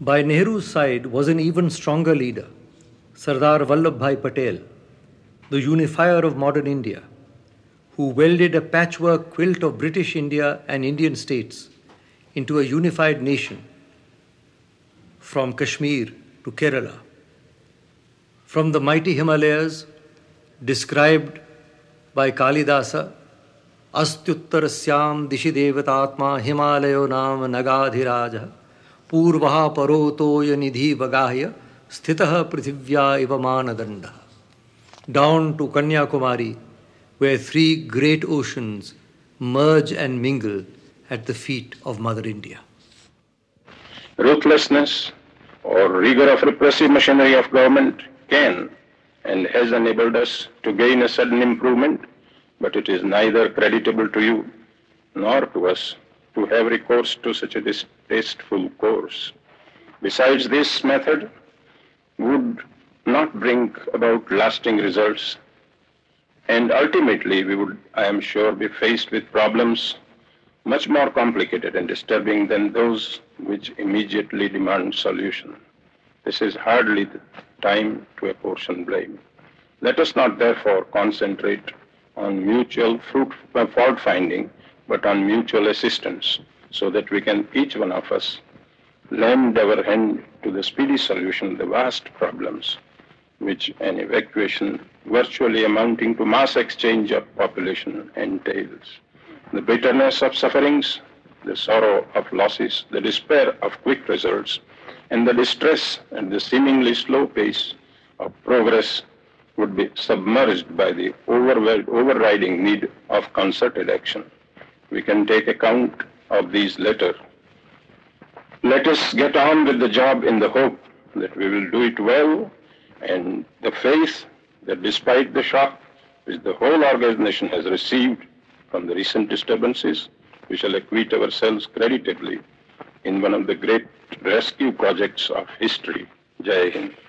By Nehru's side was an even stronger leader, Sardar Vallabhbhai Patel, the unifier of modern India, who welded a patchwork quilt of British India and Indian states into a unified nation from Kashmir to Kerala. From the mighty Himalayas, described by Kalidasa, Astyuttarasyam dishi devatatma Himalayo nam nagadhiraja Purvaha parotoya nidhi vagahya Sthitaha prithivya iva manadanda. Down to Kanyakumari, where three great oceans merge and mingle at the feet of Mother India. Ruthlessness or rigor of repressive machinery of government can and has enabled us to gain a sudden improvement, but it is neither creditable to you nor to us to have recourse to such a distasteful course. Besides, this method would not bring about lasting results, and ultimately we would, I am sure, be faced with problems much more complicated and disturbing than those which immediately demand solution. This is hardly the time to apportion blame. Let us not therefore concentrate on mutual fault finding, but on mutual assistance, so that we can each one of us lend our hand to the speedy solution of the vast problems which an evacuation virtually amounting to mass exchange of population entails. The bitterness of sufferings, the sorrow of losses, the despair of quick results, and the distress and the seemingly slow pace of progress would be submerged by the overriding need of concerted action. We can take account of these later. Let us get on with the job in the hope that we will do it well, and the faith that despite the shock which the whole organization has received from the recent disturbances, we shall acquit ourselves creditably in one of the great rescue projects of history. Jai Hind.